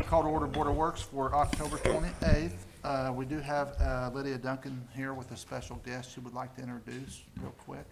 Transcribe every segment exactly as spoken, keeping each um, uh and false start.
call to order Board of Works for October twenty-eighth. Uh, we do have uh, Lydia Duncan here with a special guest she would like to introduce real quick.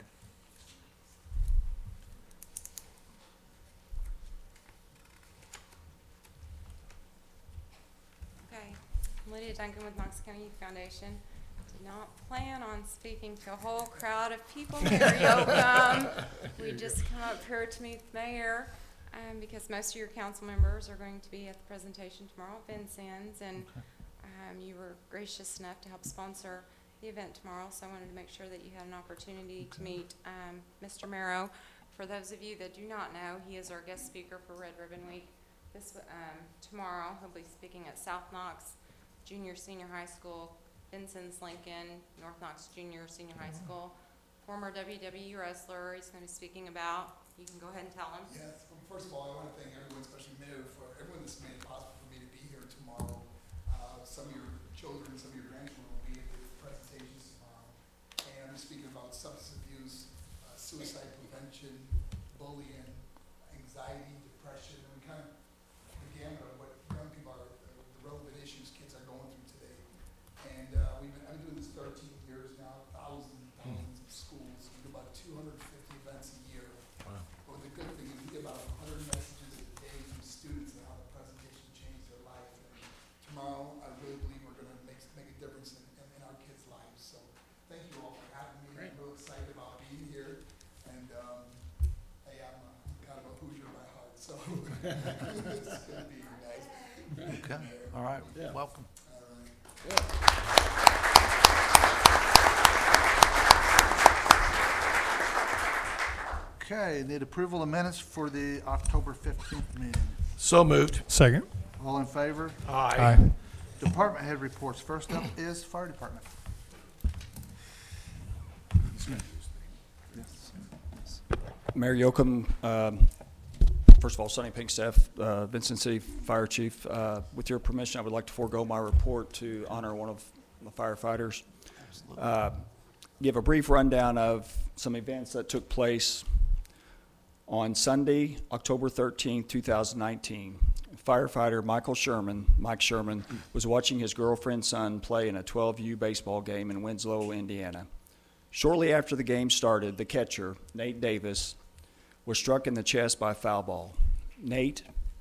Okay, I'm Lydia Duncan with Knox County Youth Foundation. Did not plan on speaking to a whole crowd of people here. Welcome. We just come up here to meet the mayor um, because most of your council members are going to be at the presentation tomorrow at Vincennes, and um, you were gracious enough to help sponsor the event tomorrow, so I wanted to make sure that you had an opportunity to meet um, Mister Marrow. For those of you that do not know, he is our guest speaker for Red Ribbon Week. This um, tomorrow, he'll be speaking at South Knox Junior Senior High School, Vincennes Lincoln, North Knox Junior Senior High School. Former W W E wrestler, he's going to be speaking about. You can go ahead and tell him. Yes. Well, first of all, I want to thank everyone, especially Mayor, for everyone that's made it possible for me to be here tomorrow. Uh, some of your children, some of your grandchildren will be at the presentations tomorrow. And I'm speaking about substance abuse, uh, suicide prevention, bullying, anxiety, depression, and we kind of the gamut of what young people are, the, the relevant issues kids are going through today. And uh, we've been, I've been doing this thirteen years now, thousands and thousands of schools. We do about two hundred fifty events a year. Wow. But the good thing is we get about one hundred messages a day from students on how the presentation changed their life. And tomorrow, I really believe we're going to make make a difference in, in, in our kids' lives. So thank you all for having me. Great. I'm real excited about being here. And um, hey, I'm, a, I'm kind of a Hoosier by heart, so it's going to be here, guys. Okay. All right. Yeah. Welcome. All right. Okay. Need approval of minutes for the October fifteenth meeting. So moved. Second. All in favor? Aye. Department head reports. First up is fire department. Mayor Yoakum, um, first of all, Sonny Pinkstaff, uh, Vincent City Fire Chief. Uh, with your permission, I would like to forego my report to honor one of the firefighters. Uh, give a brief rundown of some events that took place on Sunday, October thirteenth, two thousand nineteen. Firefighter Michael Sherman, Mike Sherman, was watching his girlfriend's son play in a twelve U baseball game in Winslow, Indiana. Shortly after the game started, the catcher, Nate Davis, was struck in the chest by a foul ball. Nate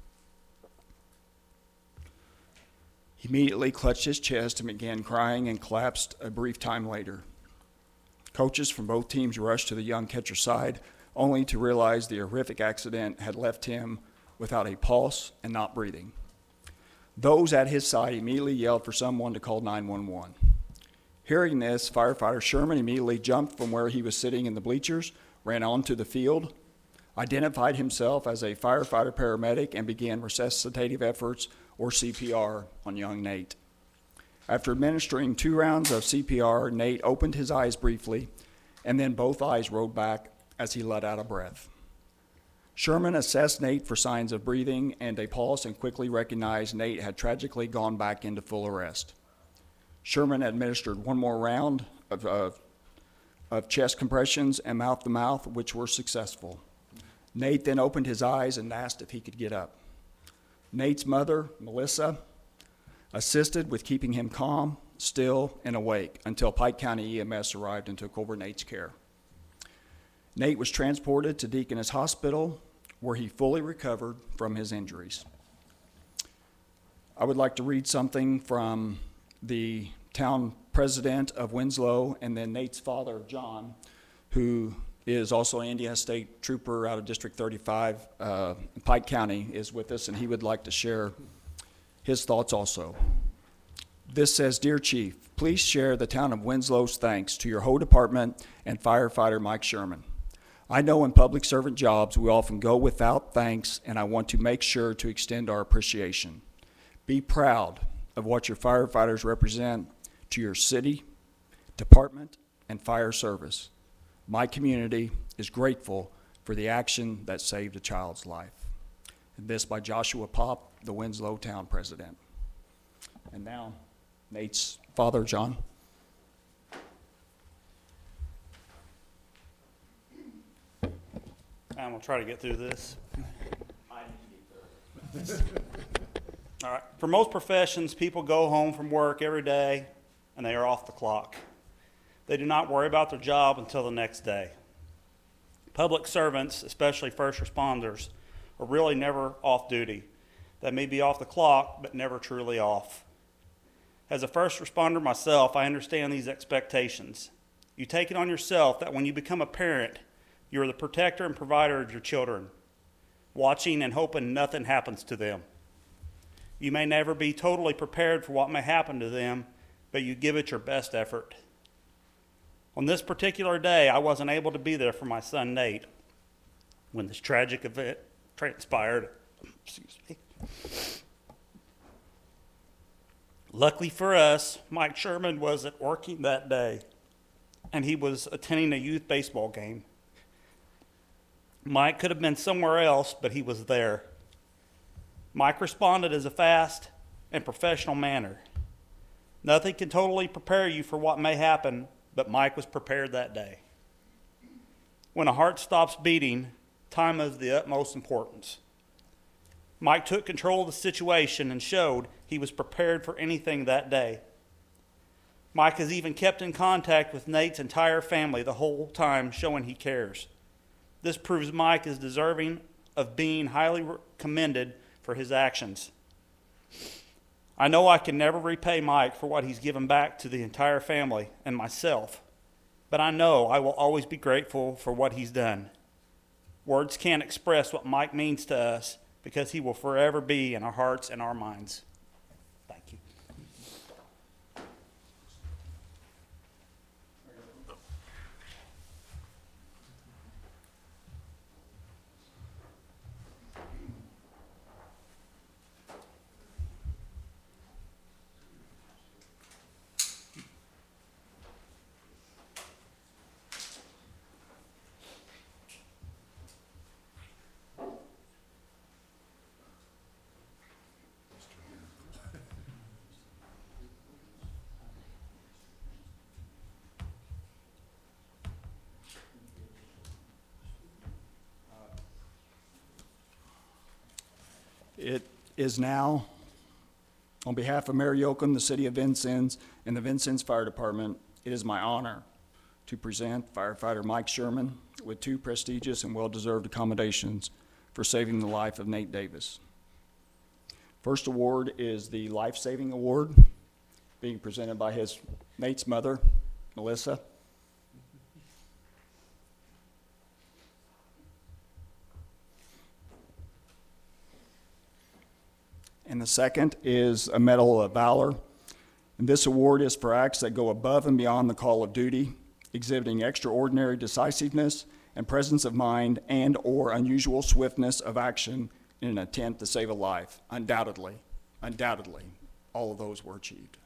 immediately clutched his chest and began crying and collapsed a brief time later. Coaches from both teams rushed to the young catcher's side, only to realize the horrific accident had left him without a pulse and not breathing. Those at his side immediately yelled for someone to call nine one one. Hearing this, firefighter Sherman immediately jumped from where he was sitting in the bleachers, ran onto the field, identified himself as a firefighter paramedic, and began resuscitative efforts, or C P R, on young Nate. After administering two rounds of C P R, Nate opened his eyes briefly, and then both eyes rolled back as he let out a breath. Sherman assessed Nate for signs of breathing and a pulse and quickly recognized Nate had tragically gone back into full arrest. Sherman administered one more round of, uh, of chest compressions and mouth-to-mouth, which were successful. Nate then opened his eyes and asked if he could get up. Nate's mother, Melissa, assisted with keeping him calm, still, and awake until Pike County E M S arrived and took over Nate's care. Nate was transported to Deaconess Hospital, where he fully recovered from his injuries. I would like to read something from the town president of Winslow, and then Nate's father, John, who is also an Indiana State Trooper out of District thirty-five, uh, Pike County, is with us, and he would like to share his thoughts also. This says, "Dear Chief, please share the town of Winslow's thanks to your whole department and firefighter Mike Sherman. I know in public servant jobs we often go without thanks, and I want to make sure to extend our appreciation. Be proud of what your firefighters represent to your city, department, and fire service. My community is grateful for the action that saved a child's life." And this by Joshua Pop, the Winslow town president. And now, Nate's father, John. I'm gonna try to get through this. All right. For most professions, people go home from work every day and they are off the clock. They do not worry about their job until the next day. Public servants, especially first responders, are really never off duty. They may be off the clock, but never truly off. As a first responder myself, I understand these expectations. You take it on yourself that when you become a parent, you are the protector and provider of your children, watching and hoping nothing happens to them. You may never be totally prepared for what may happen to them, but you give it your best effort. On this particular day, I wasn't able to be there for my son Nate when this tragic event transpired. Excuse me. Luckily for us, Mike Sherman wasn't working that day, and he was attending a youth baseball game. Mike could have been somewhere else, but he was there. Mike responded as a fast and professional manner. Nothing can totally prepare you for what may happen, but Mike was prepared that day. When a heart stops beating, time is of the utmost importance. Mike took control of the situation and showed he was prepared for anything that day. Mike has even kept in contact with Nate's entire family the whole time, showing he cares. This proves Mike is deserving of being highly commended for his actions. I know I can never repay Mike for what he's given back to the entire family and myself, but I know I will always be grateful for what he's done. Words can't express what Mike means to us because he will forever be in our hearts and our minds. Thank you. It is now, on behalf of Mayor Yoakum, the City of Vincennes, and the Vincennes Fire Department, it is my honor to present firefighter Mike Sherman with two prestigious and well-deserved accommodations for saving the life of Nate Davis. First award is the Life Saving Award, being presented by his Nate's mother, Melissa. And the second is a Medal of Valor. And this award is for acts that go above and beyond the call of duty, exhibiting extraordinary decisiveness and presence of mind and or unusual swiftness of action in an attempt to save a life. Undoubtedly, undoubtedly, all of those were achieved.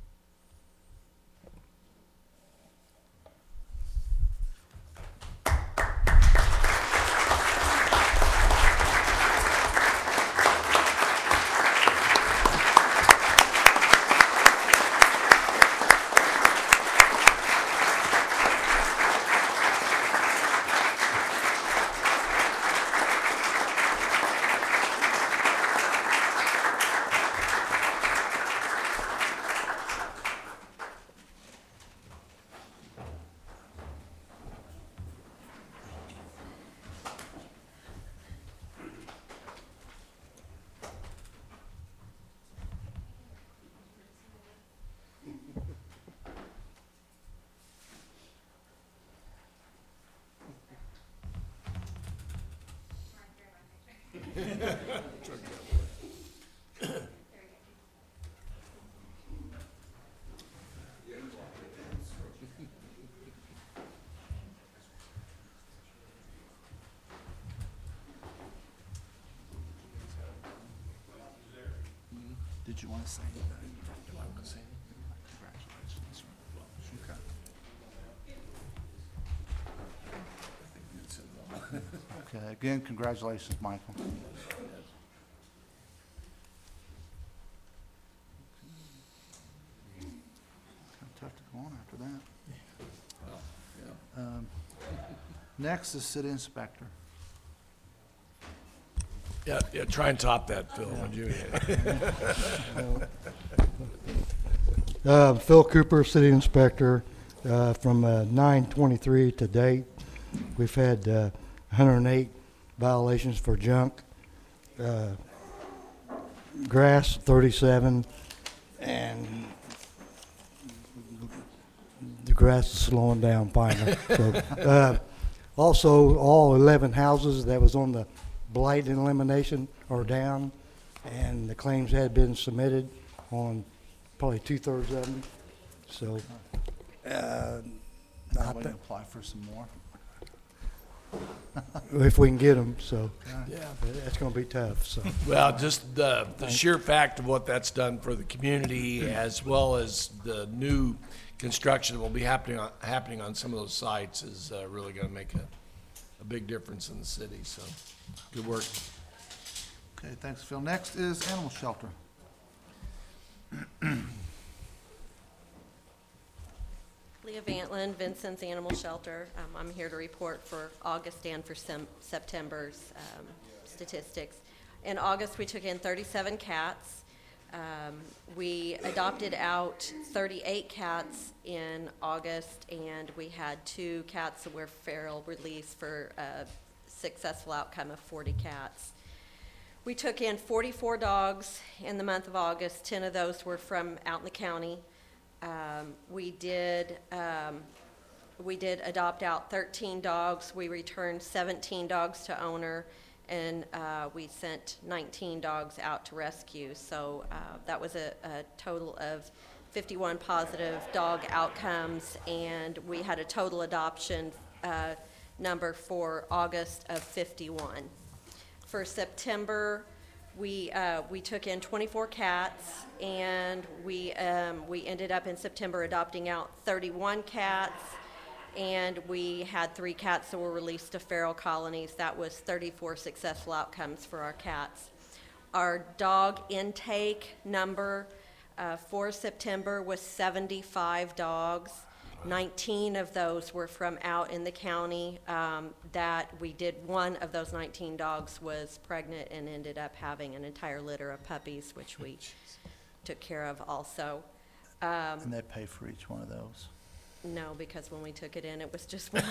Did you want to say anything? Do I want to say anything? Congratulations. Okay. Okay, again, congratulations, Michael. Kind of tough to go on after that. Um, Next is city inspector. Yeah, yeah, try and top that, Phil, would you? Uh, Phil Cooper, City Inspector. Uh, from uh, nine twenty-three to date, we've had uh, one hundred eight violations for junk. Uh, grass, thirty-seven, and the grass is slowing down finally. So, uh, also, all eleven houses that was on the blight and elimination are down, and the claims had been submitted on probably two-thirds of them. So, uh, Now I we thi- can apply for some more. if we can get them, so Yeah. that's going to be tough. So, Well, just the, the sheer fact of what that's done for the community, as well as the new construction that will be happening on, happening on some of those sites, is uh, really going to make a, a big difference in the city. So, good work. Okay, thanks, Phil. Next is animal shelter. Leah Vantlin, Vincent's Animal Shelter. Um, I'm here to report for August and for sem- September's um, statistics. In August, we took in thirty-seven cats. Um, we adopted out thirty-eight cats in August, and we had two cats that were feral released for a successful outcome of forty cats. We took in forty-four dogs in the month of August. ten of those were from out in the county. Um, we did, um, we did adopt out thirteen dogs. We returned seventeen dogs to owner, and uh, we sent nineteen dogs out to rescue. So uh, that was a, a total of fifty-one positive dog outcomes, and we had a total adoption uh, number for August of fifty-one. For September, we uh, we took in twenty-four cats, and we um, we ended up in September adopting out thirty-one cats, and we had three cats that were released to feral colonies. That was thirty-four successful outcomes for our cats. Our dog intake number uh, for September was seventy-five dogs. nineteen of those were from out in the county. Um, that we did, one of those nineteen dogs was pregnant and ended up having an entire litter of puppies, which we took care of also. Um, And they pay for each one of those. no, because when we took it in, it was just one.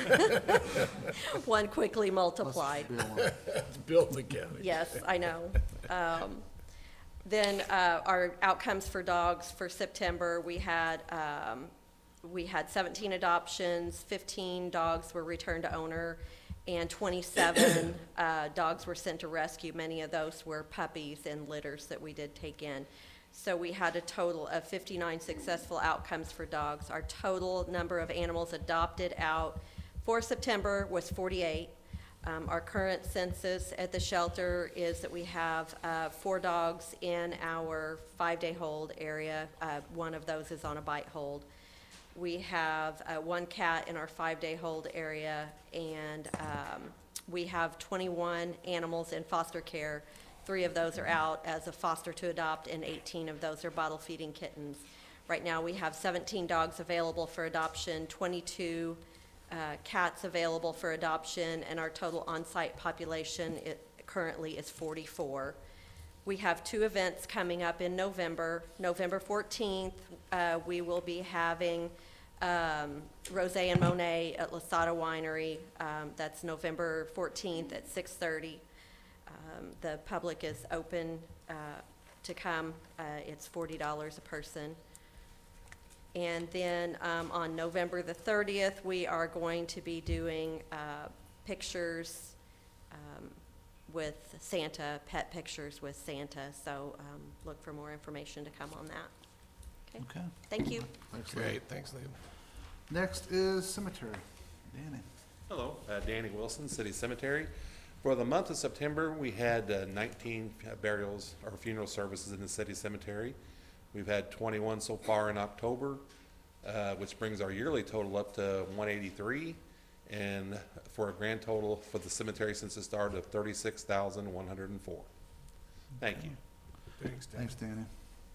One quickly multiplied. Let's bill them. It's built in the county. Yes, I know. Um, Then uh, our outcomes for dogs for September, we had, um, we had seventeen adoptions, fifteen dogs were returned to owner, and twenty-seven uh, dogs were sent to rescue. Many of those were puppies and litters that we did take in. So we had a total of fifty-nine successful outcomes for dogs. Our total number of animals adopted out for September was forty-eight. Um, our current census at the shelter is that we have uh, four dogs in our five-day hold area. Uh, one of those is on a bite hold. We have uh, one cat in our five-day hold area, and um, we have twenty-one animals in foster care. Three of those are out as a foster to adopt, and eighteen of those are bottle feeding kittens. Right now, we have seventeen dogs available for adoption, twenty-two Uh, cats available for adoption, and our total on-site population it currently is forty-four. We have two events coming up in November. November fourteenth, uh, we will be having um, Rosé and Monet at Lasada Winery. Um, that's November fourteenth at six thirty. Um, the public is open uh, to come. Uh, it's forty dollars a person. And then um, on November the thirtieth, we are going to be doing uh, pictures um, with Santa, pet pictures with Santa. So um, look for more information to come on that. Okay, Okay. thank you. Thanks, Lee. Great, thanks, Liam. Next is cemetery. Danny. Hello, uh, Danny Wilson, City Cemetery. For the month of September, we had uh, nineteen burials or funeral services in the city cemetery. We've had twenty-one so far in October, uh, which brings our yearly total up to one eighty-three, and for a grand total for the cemetery since the start of thirty-six thousand one hundred four. Thank you. Thanks, Dan. Thanks, Danny.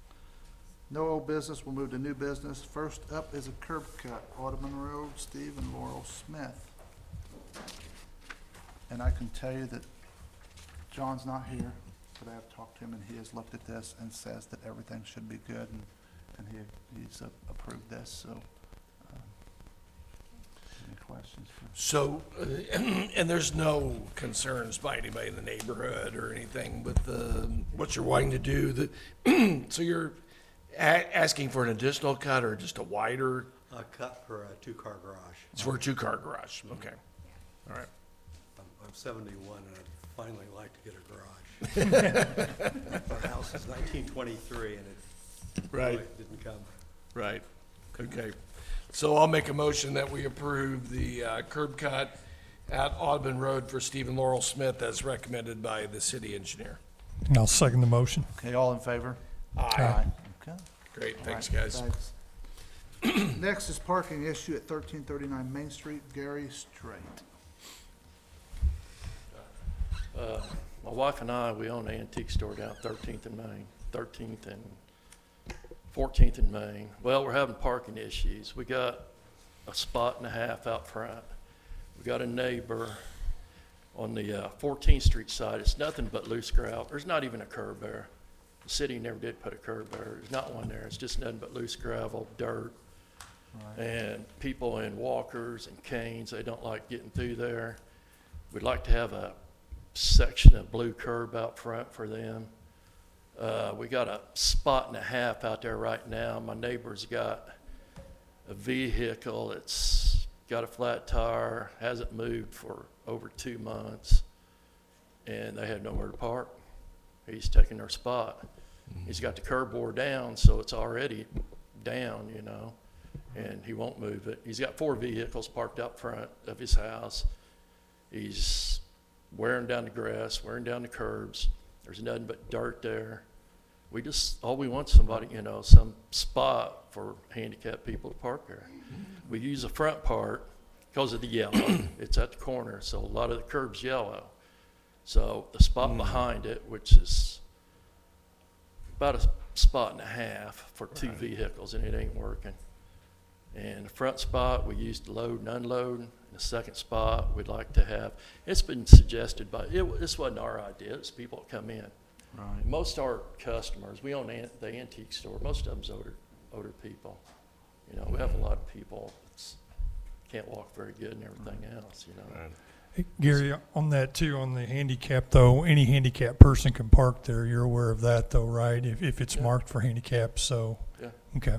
No old business, we'll move to new business. First up is a curb cut, Audubon Road, Steve and Laurel Smith. And I can tell you that John's not here, but I have talked to him, and he has looked at this and says that everything should be good, and, and he, he's uh, approved this, so. um, Any questions? for- So, uh, and there's no concerns by anybody in the neighborhood or anything with the, what you're wanting to do, that, so you're a- asking for an additional cut or just a wider, A cut for a two-car garage. it's for a two-car garage, okay, all right. I'm I'm seventy-one and I'd finally like to get a garage. Our house is nineteen twenty-three and it Right. really didn't come. Right, okay. So I'll make a motion that we approve the uh, curb cut at Audubon Road for Stephen Laurel Smith as recommended by the city engineer. I'll second the motion. Okay, all in favor? Aye. Okay. Great, All thanks, right, guys. thanks. Next is parking issue at thirteen thirty-nine Main Street, Gary Strait. Uh, My wife and I, we own an antique store down thirteenth and Main, thirteenth and fourteenth and Main. Well, we're having parking issues. We got a spot and a half out front. We got a neighbor on the uh, fourteenth Street side. It's nothing but loose gravel. There's not even a curb there. The city never did put a curb there. There's not one there. It's just nothing but loose gravel, dirt. And people in walkers and canes, they don't like getting through there. We'd like to have a section of blue curb out front for them. Uh, we got a spot and a half out there right now. My neighbor's got a vehicle that's got a flat tire, hasn't moved for over two months, and they have nowhere to park. He's taking their spot. He's got the curb bore down, so it's already down, you know, and he won't move it. He's got four vehicles parked out front of his house. He's wearing down the grass, wearing down the curbs. There's nothing but dirt there. We just, all we want is somebody, you know, some spot for handicapped people to park there. We use the front part because of the yellow. It's at the corner, so a lot of the curb's yellow. So the spot behind it, which is about a spot and a half for two vehicles, and it ain't working. And the front spot, we used to load and unload. And the second spot, we'd like to have, it's been suggested by, it, this wasn't our idea, it's people that come in. Right. Most of our customers, we own an, the antique store, most of them's older, older people. You know, we have a lot of people that can't walk very good and everything else, you know. Hey, Gary, on that too, on the handicap though, any handicapped person can park there. You're aware of that though, right? If, if it's Yeah. marked for handicap, so, Yeah. okay.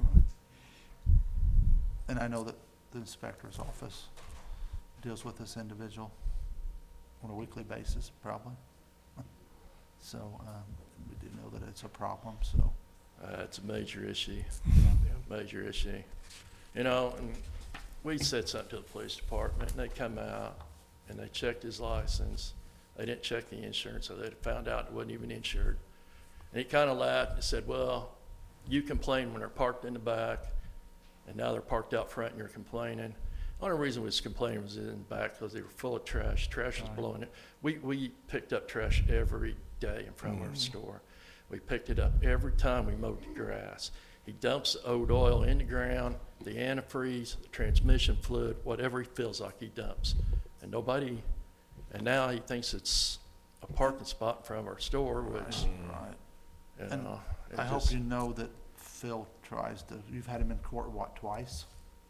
And I know that the inspector's office deals with this individual on a weekly basis, probably. So, um, we do know that it's a problem, so. Uh, it's a major issue, major issue. You know, and we said something to the police department, and they come out, and they checked his license. They didn't check the insurance, so they found out it wasn't even insured. And he kind of laughed and said, well, you complain when they're parked in the back, and now they're parked out front and you're complaining. The only reason we was complaining was in the back because they were full of trash. Trash was blowing it. We, we picked up trash every day in front of our store. We picked it up every time we mowed the grass. He dumps the old oil in the ground, the antifreeze, the transmission fluid, whatever he feels like he dumps. And nobody, and now he thinks it's a parking spot in front of our store, which, Right. you And know. it I hope just- you know that Phil tries to, you've had him in court, what, twice?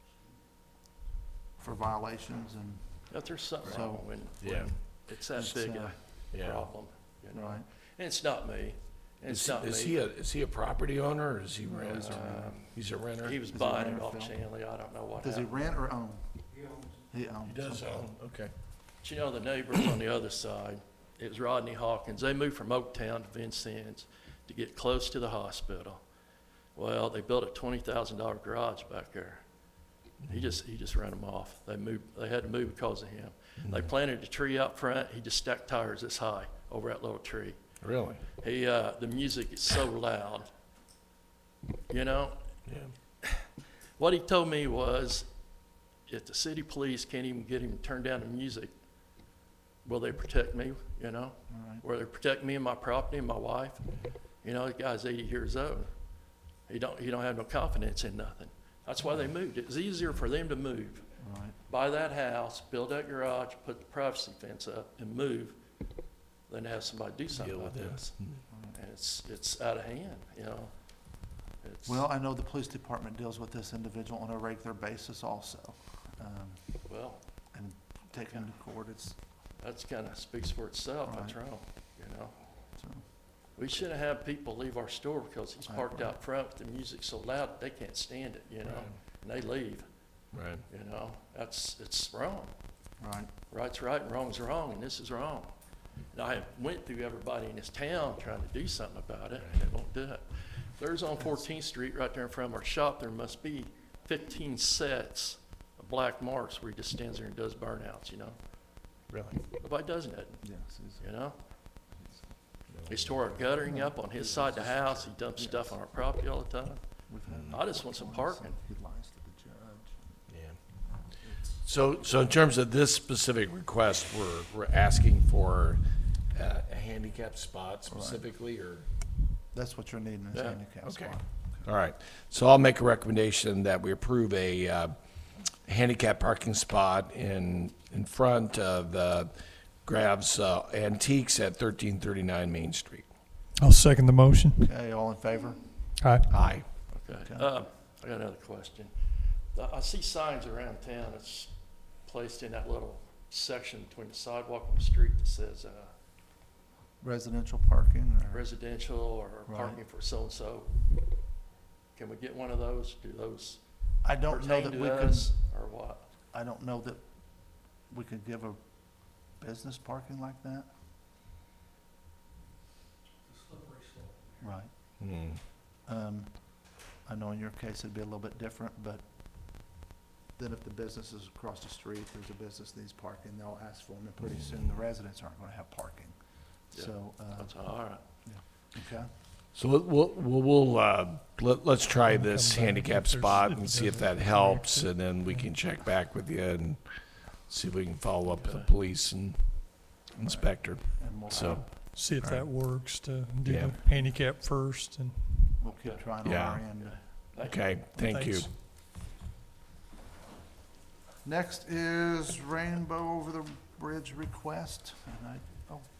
For violations and, If there's something So- wrong when, Yeah. when it's that It's, big uh, a Yeah. problem, you know. right. And it's not me. And it's Is, not me. is he a, is he a property owner or is he rent? Um, He's a renter? He was Is he buying renter, it off Phil? Chanley. I don't know what Does he happened. rent or own? He owns. He owns. He does okay. own, okay. But you know, the neighbors on the other side, it was Rodney Hawkins. They moved from Oaktown to Vincennes to get close to the hospital. Well, they built a twenty thousand dollar garage back there. He just, he just ran them off. They moved, they had to move because of him. They planted a tree out front. He just stacked tires this high over that little tree. Really? He, uh, the music is so loud, you know? Yeah. What he told me was, if the city police can't even get him to turn down the music, will they protect me, you know? All right. Will they protect me and my property and my wife? You know, the guy's eighty years old. He don't, he don't have no confidence in nothing. That's why they moved. It was easier for them to move. Right. Buy that house, build that garage, put the privacy fence up, and move, than to have somebody do something Deal like with it. this. And it's, it's out of hand, you know? It's- Well, I know the police department deals with this individual on a regular basis also. Um, Well, and take him to court, it's, that's kind of speaks for itself, what's Right. wrong, you know? so, We shouldn't have people leave our store because he's Right, parked right. out front with the music so loud, they can't stand it, you know? And they leave, Right. you know? That's, it's wrong. right. Right's right and wrong's wrong, and this is wrong. And I went through everybody in this town trying to do something about it, and they won't do it. There's on Fourteenth Street, right there in front of our shop, there must be fifteen sets of black marks where he just stands there and does burnouts, you know? Really? Nobody does that, Yes, it's- you know? He's tore our guttering up on his side of the house, he dumps stuff on our property all the time. we've had. I just want some parking. He lies to the judge. Yeah. So, so in terms of this specific request, we're, we're asking for uh, a handicap spot specifically, or? That's what you're needing is Yeah, handicap okay. spot. All right. So I'll make a recommendation that we approve a uh, handicap parking spot in, in front of uh, Grab's uh, Antiques at thirteen thirty-nine Main Street. I'll second the motion. Okay, all in favor? Aye. Aye. Okay, Okay. uh, I got another question. Uh, I see signs around town that's placed in that little section between the sidewalk and the street that says, uh, Residential parking or? residential or Right. parking for so-and-so. Can we get one of those? Do those I don't know pertain that to we can, us or what? I don't know that we could give a business parking like that. Right. Hmm. Um, I know in your case it'd be a little bit different, but then if the business is across the street, there's a business that needs parking, they'll ask for them, and pretty soon the residents aren't gonna have parking. Yeah, So, uh, That's all right. okay, So we'll, we'll, we'll, we'll, uh, let, let's try We'll this come back handicap if there's- spot if and it see if doesn't that helps, connect. and then we can check back with you and see if we can follow up with the police and inspector. and we'll, So, See if All that works to do Yeah. the handicap first and. we'll keep trying on Yeah. our end. Thank you. okay, thank you. Thanks. Next is Rainbow Over the Bridge request, and I, oh.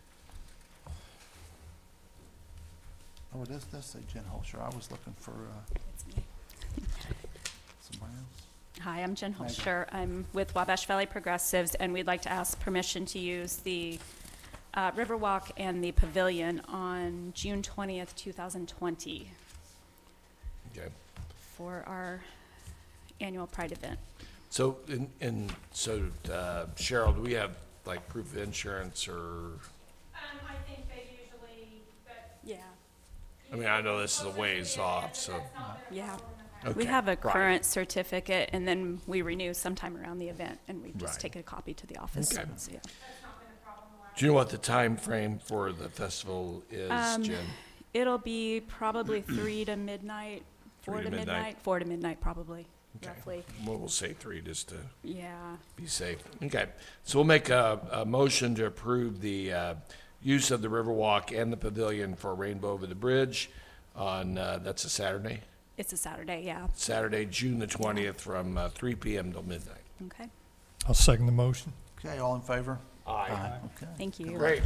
Oh, it is, this say Jen Holscher, I was looking for, uh, It's me. somebody else. Hi, I'm Jen Megan. Holscher. I'm with Wabash Valley Progressives, and we'd like to ask permission to use the uh, Riverwalk and the Pavilion on June twentieth, two thousand twenty Okay. for our annual Pride event. So, and, and so, uh, Cheryl, do we have like proof of insurance or, Um, I think they usually, yeah. I mean, I know this is a ways off, so. Yeah. Okay, We have a right. current certificate, and then we renew sometime around the event, and we just Right. take a copy to the office. Okay. So, yeah. Do you know what the time frame for the festival is, Um, Jen? It'll be probably three to midnight, four Three to to midnight? midnight, four to midnight probably, Okay. roughly. Well, we'll say three just to Yeah. be safe. Okay, so we'll make a, a motion to approve the, uh, use of the Riverwalk and the Pavilion for Rainbow Over the Bridge on, uh, that's a Saturday? It's a Saturday, yeah. Saturday, June the twentieth, from, uh, three P M till midnight. Okay. I'll second the motion. Okay, all in favor? Aye. Okay. Thank you. Great.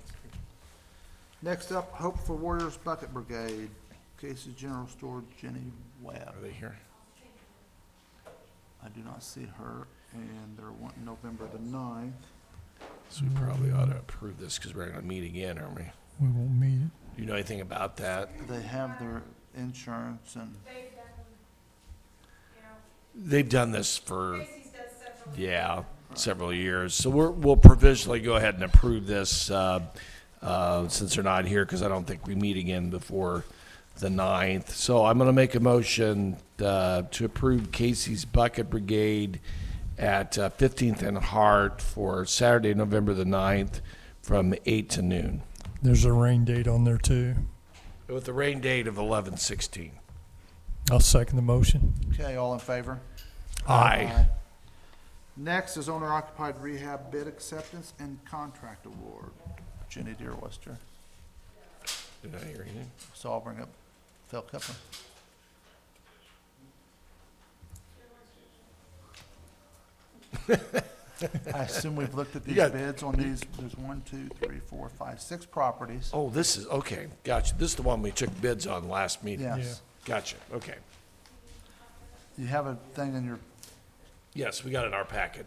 Next up, Hope for Warriors Bucket Brigade, Casey's General Store, Jenny Webb. Are they here? I do not see her, and they're wanting November the ninth. So we probably ought to approve this because we're gonna meet again, aren't we? We won't meet it. Do you know anything about that? They have their insurance and, They've done this for, yeah, several years. So we're, we'll provisionally go ahead and approve this, uh, uh, since they're not here, because I don't think we meet again before the ninth. So I'm gonna make a motion, uh, to approve Casey's Bucket Brigade at uh, fifteenth and Hart for Saturday, November the ninth, from eight to noon, There's a rain date on there too. with the rain date of eleven sixteen. I'll second the motion. okay, all in favor? Aye. Next is owner occupied rehab bid acceptance and contract award. Jenny Deerwester. Did I hear anything? So I'll bring up Phil Kepler. I assume we've looked at You these got- bids on these, there's one, two, three, four, five, six properties. Oh, this is, okay, gotcha. This is the one we took bids on last meeting. Yes. Gotcha, okay. You have a thing in your, Yes, we got it in our packet.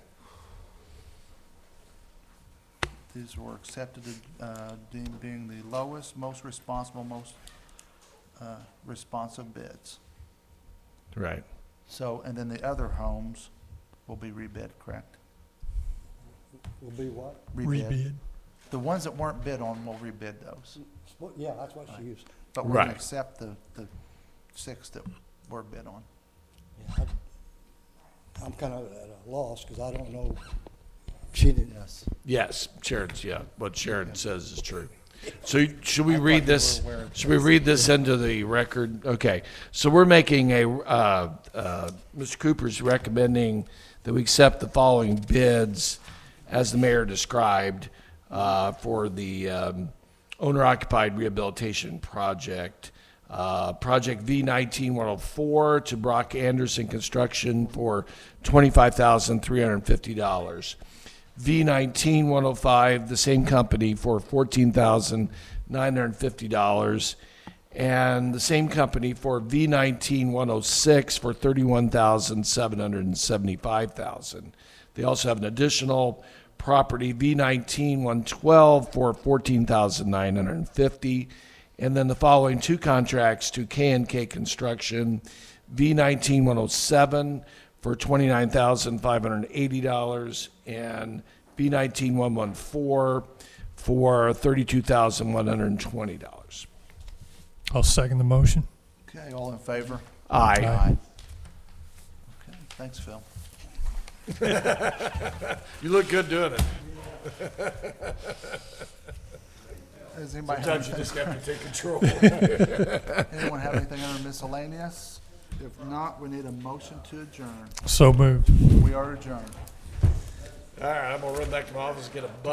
these were accepted, uh, deemed being the lowest, most responsible, most, uh, responsive bids. Right. So, and then the other homes will be rebid, correct? Will be what? Rebid. The ones that weren't bid on, we'll rebid those. Well, yeah, that's what she used. But we're gonna Right. accept the, the six that were bid on. Yeah, I- I'm kind of at a loss because I don't know. She didn't. Yes. Yes, Sharon's, yeah, what Sharon says is true. So you- should we I read thought you this, were aware of should we read this into the record? Okay, so we're making a, uh, uh, Mister Cooper's recommending that we accept the following bids as the mayor described, uh, for the, um, owner-occupied rehabilitation project. Uh, Project V nineteen one oh four to Brock Anderson Construction for twenty-five thousand three hundred fifty dollars. V nineteen one oh five, the same company, for fourteen thousand nine hundred fifty dollars. And the same company for V nineteen one oh six for thirty-one thousand seven hundred seventy-five dollars. They also have an additional property, V nineteen one twelve, for fourteen thousand nine hundred fifty dollars. And then the following two contracts to K and K Construction, V nineteen one oh seven for twenty-nine thousand five hundred eighty dollars, and V nineteen one fourteen for thirty-two thousand one hundred twenty dollars. I'll second the motion. Okay, all in favor? Aye. Aye. Okay, thanks, Phil. You look good doing it. Does anybody Sometimes you have, just have to take control. anyone have anything under miscellaneous? If not, we need a motion to adjourn. So moved. We are adjourned. All right, I'm gonna run back to my office and get a button.